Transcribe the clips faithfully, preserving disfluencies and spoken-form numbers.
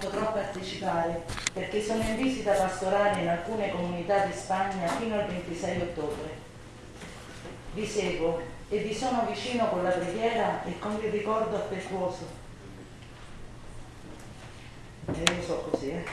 potrò partecipare perché sono in visita pastorale in alcune comunità di Spagna fino al ventisei ottobre. Vi seguo e vi sono vicino con la preghiera e con il ricordo affettuoso. E io so così, eh.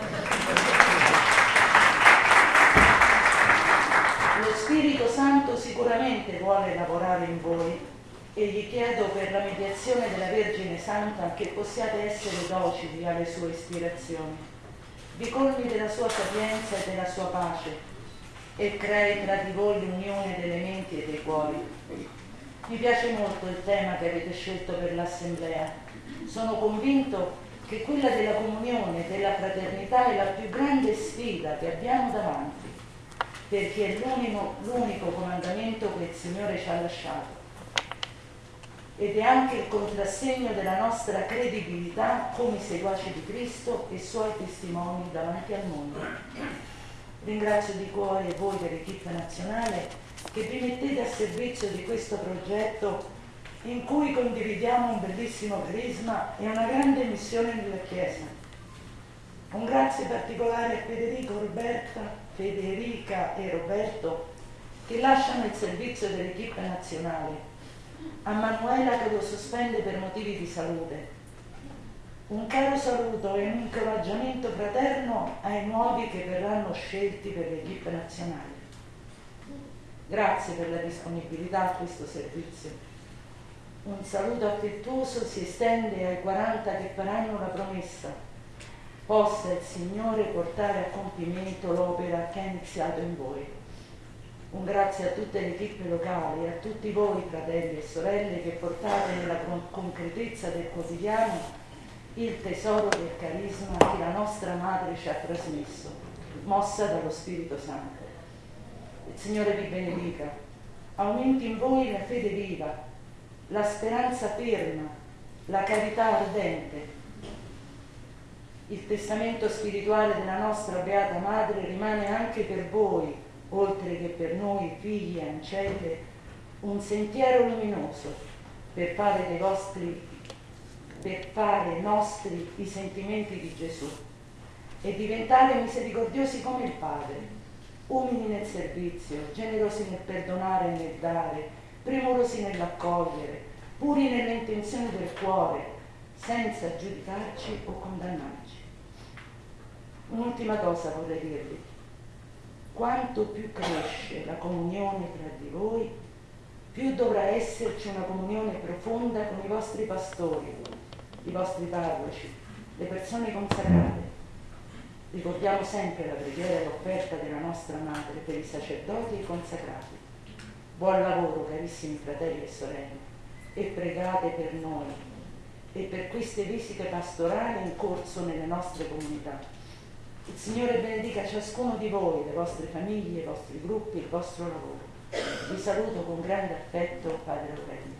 Lo Spirito Santo sicuramente vuole lavorare in voi e gli chiedo per la mediazione della Vergine Santa che possiate essere docili alle sue ispirazioni, vi colmi della sua sapienza e della sua pace e crei tra di voi l'unione delle menti e dei cuori. Mi piace molto il tema che avete scelto per l'Assemblea. Sono convinto che quella della comunione, della fraternità è la più grande sfida che abbiamo davanti, perché è l'unico, l'unico comandamento che il Signore ci ha lasciato ed è anche il contrassegno della nostra credibilità come seguaci di Cristo e suoi testimoni davanti al mondo. Ringrazio di cuore voi dell'Equipe Nazionale che vi mettete a servizio di questo progetto in cui condividiamo un bellissimo carisma e una grande missione nella Chiesa. Un grazie particolare a Federico, Roberta, Federica e Roberto che lasciano il servizio dell'Equipe Nazionale, a Manuela che lo sospende per motivi di salute. Un caro saluto e un incoraggiamento fraterno ai nuovi che verranno scelti per l'Equipe Nazionale. Grazie per la disponibilità a questo servizio. Un saluto affettuoso si estende ai quaranta che faranno la promessa. Possa il Signore portare a compimento l'opera che ha iniziato in voi. Un grazie a tutte le equipe locali e a tutti voi, fratelli e sorelle, che portate nella concretezza del quotidiano il tesoro del carisma che la nostra Madre ci ha trasmesso, mossa dallo Spirito Santo. Il Signore vi benedica, aumenti in voi la fede viva, la speranza ferma, la carità ardente. Il testamento spirituale della nostra Beata Madre rimane anche per voi, oltre che per noi figli e ancelle, un sentiero luminoso per fare dei vostri, per fare nostri i sentimenti di Gesù e diventare misericordiosi come il Padre, umili nel servizio, generosi nel perdonare e nel dare, premurosi nell'accogliere, puri nelle intenzioni del cuore, senza giudicarci o condannarci. Un'ultima cosa vorrei dirvi. Quanto più cresce la comunione tra di voi, più dovrà esserci una comunione profonda con i vostri pastori, i vostri parroci, le persone consacrate. Ricordiamo sempre la preghiera e l'offerta della nostra Madre per i sacerdoti e i consacrati. Buon lavoro, carissimi fratelli e sorelle, e pregate per noi e per queste visite pastorali in corso nelle nostre comunità. Il Signore benedica ciascuno di voi, le vostre famiglie, i vostri gruppi, il vostro lavoro. Vi saluto con grande affetto, Padre Aurelio.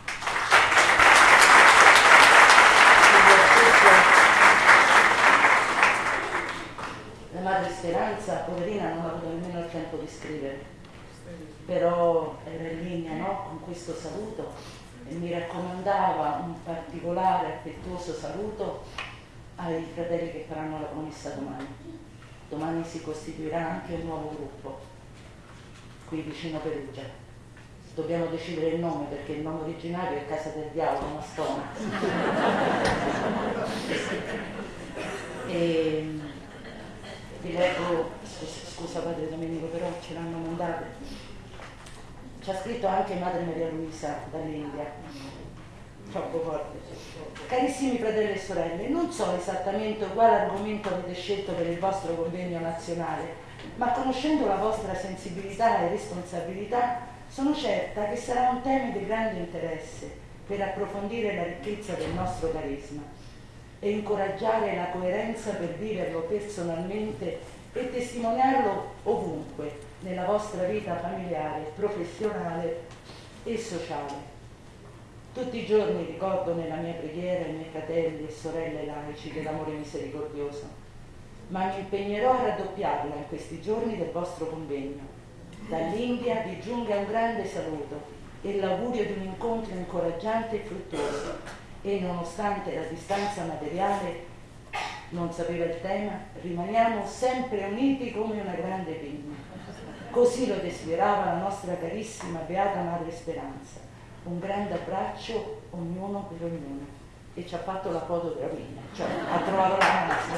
La Madre Speranza, poverina, non ha avuto nemmeno il tempo di scrivere, però era in linea, no, con questo saluto e mi raccomandava un particolare affettuoso saluto ai fratelli che faranno la promessa domani. Domani si costituirà anche un nuovo gruppo qui vicino Perugia. Dobbiamo decidere il nome perché il nome originario è Casa del Diavolo, Mastona. e vi leggo, scusa Padre Domenico, però ce l'hanno mandato. Ci ha scritto anche Madre Maria Luisa dall'India. Troppo forte. Carissimi fratelli e sorelle, non so esattamente quale argomento avete scelto per il vostro convegno nazionale, ma conoscendo la vostra sensibilità e responsabilità, sono certa che sarà un tema di grande interesse per approfondire la ricchezza del nostro carisma e incoraggiare la coerenza per viverlo personalmente e testimoniarlo ovunque, nella vostra vita familiare, professionale e sociale. Tutti i giorni ricordo nella mia preghiera i miei fratelli e sorelle laici dell'amore misericordioso, ma mi impegnerò a raddoppiarla in questi giorni del vostro convegno. Dall'India vi giunga un grande saluto e l'augurio di un incontro incoraggiante e fruttuoso e, nonostante la distanza materiale, non sapeva il tema, rimaniamo sempre uniti come una grande pinna. Così lo desiderava la nostra carissima Beata Madre Speranza. Un grande abbraccio, ognuno per ognuno. E ci ha fatto la foto della pinna, cioè ha trovato la massima.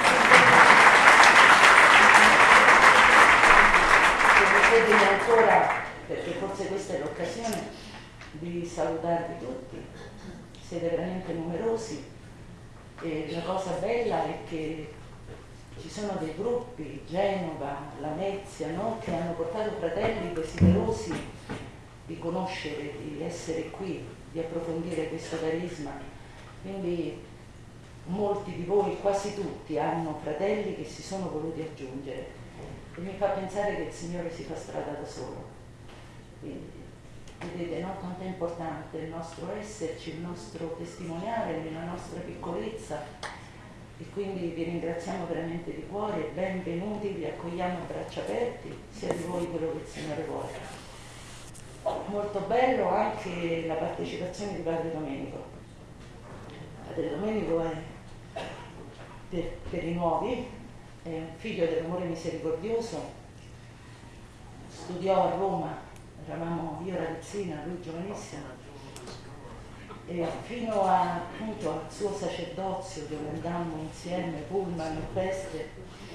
Permettetemi ancora, perché forse questa è l'occasione, di salutarvi tutti. Siete veramente numerosi e la cosa bella è che ci sono dei gruppi, Genova, Lamezia, no? Che hanno portato fratelli desiderosi di conoscere, di essere qui, di approfondire questo carisma. Quindi molti di voi, quasi tutti, hanno fratelli che si sono voluti aggiungere e mi fa pensare che il Signore si fa strada da solo. Quindi, vedete, no? Quanto è importante il nostro esserci, il nostro testimoniare nella nostra piccolezza. E quindi vi ringraziamo veramente di cuore, benvenuti, vi accogliamo a braccia aperti, sia di voi quello che il Signore vuole. Molto bello anche la partecipazione di Padre Domenico. Padre Domenico è, per, per i nuovi, è un figlio dell'amore misericordioso, studiò a Roma, eravamo io ragazzina, lui giovanissimo, e fino a, appunto, al suo sacerdozio, dove andammo insieme, pullman, feste,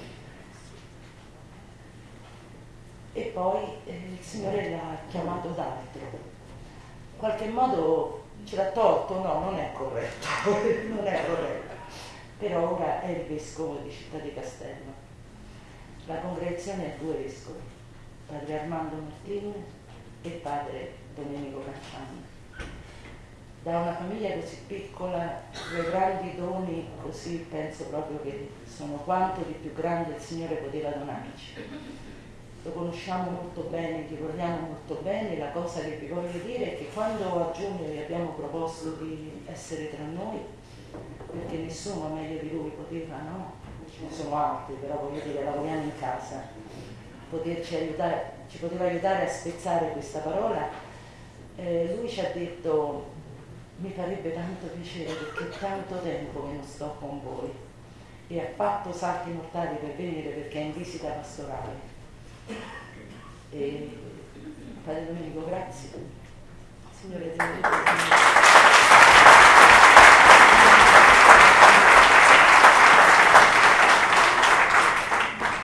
e poi eh, il Signore l'ha chiamato d'altro. In qualche modo ce l'ha tolto, no, non è corretto, non è corretto, però ora è il vescovo di Città di Castello. La congregazione ha due vescovi, padre Armando Martin e padre Domenico Canciani. Da una famiglia così piccola, due grandi doni, così penso proprio che sono quanto di più grande il Signore poteva donarci. Lo conosciamo molto bene, gli vogliamo molto bene. La cosa che vi voglio dire è che quando a giugno vi abbiamo proposto di essere tra noi, perché nessuno meglio di lui poteva, no? Ce ne sono altri, però voglio dire, lavoriamo in casa, poterci aiutare, ci poteva aiutare a spezzare questa parola, eh, lui ci ha detto: mi farebbe tanto piacere perché è tanto tempo che non sto con voi, e ha fatto salti mortali per venire perché è in visita pastorale. E Padre Domenico, grazie. Signore, ti